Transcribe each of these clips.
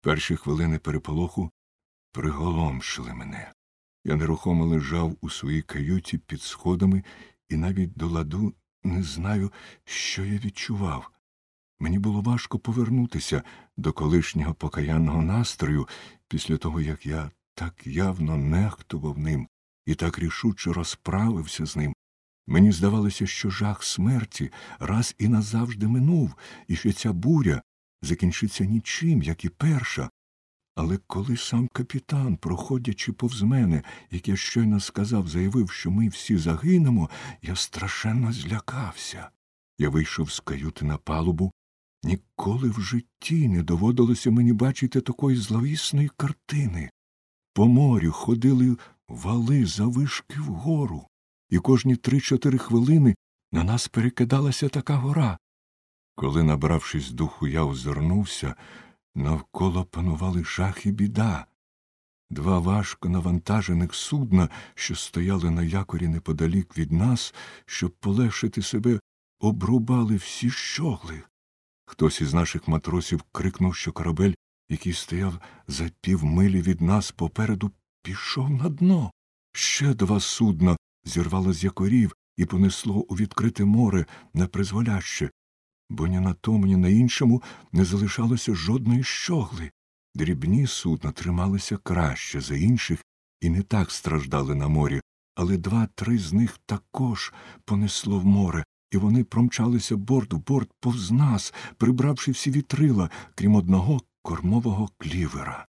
Перші хвилини переполоху приголомшили мене. Я нерухомо лежав у своїй каюті під сходами і навіть до ладу не знаю, що я відчував. Мені було важко повернутися до колишнього покаянного настрою після того, як я так явно нехтував ним і так рішуче розправився з ним. Мені здавалося, що жах смерті раз і назавжди минув, і що ця буря закінчиться нічим, як і перша. Але коли сам капітан, проходячи повз мене, як я щойно сказав, заявив, що ми всі загинемо, я страшенно злякався. Я вийшов з каюти на палубу. Ніколи в житті не доводилося мені бачити такої зловісної картини. По морю ходили вали завишки вгору, і кожні 3-4 хвилини на нас перекидалася така гора. Коли, набравшись духу, я озирнувся, навколо панували жах і біда. 2 важко навантажених судна, що стояли на якорі неподалік від нас, щоб полегшити себе, обрубали всі щогли. Хтось із наших матросів крикнув, що корабель, який стояв за півмилі від нас попереду, пішов на дно. Ще 2 судна зірвало з якорів і понесло у відкрите море непризволяще, бо ні на тому, ні на іншому не залишалося жодної щогли. Дрібні судна трималися краще за інших і не так страждали на морі, але 2-3 з них також понесло в море, і вони промчалися борт в борт повз нас, прибравши всі вітрила, крім одного кормового клівера.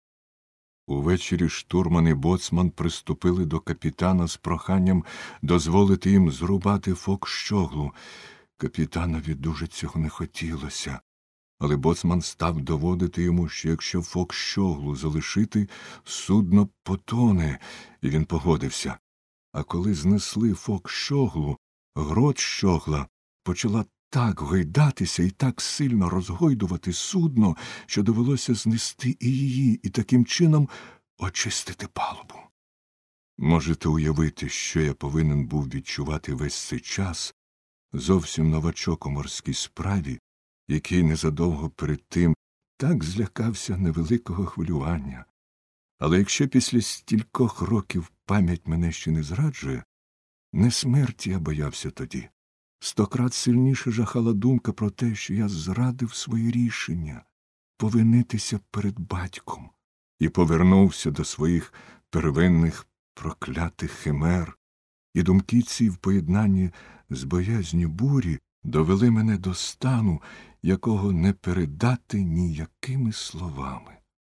Увечері штурман і боцман приступили до капітана з проханням дозволити їм зрубати фок-щоглу. Капітанові дуже цього не хотілося, але боцман став доводити йому, що якщо фок-щоглу залишити, судно потоне, і він погодився. А коли знесли фок-щоглу, грот щогла почала так гойдатися і так сильно розгойдувати судно, що довелося знести і її, і таким чином очистити палубу. Можете уявити, що я повинен був відчувати весь цей час, зовсім новачок у морській справі, який незадовго перед тим так злякався невеликого хвилювання. Але якщо після стількох років пам'ять мене ще не зраджує, не смерті я боявся тоді. 100 крат сильніше жахала думка про те, що я зрадив своє рішення повинитися перед батьком і повернувся до своїх первинних проклятих химер. І думки ці в поєднанні з боязню бурі довели мене до стану, якого не передати ніякими словами.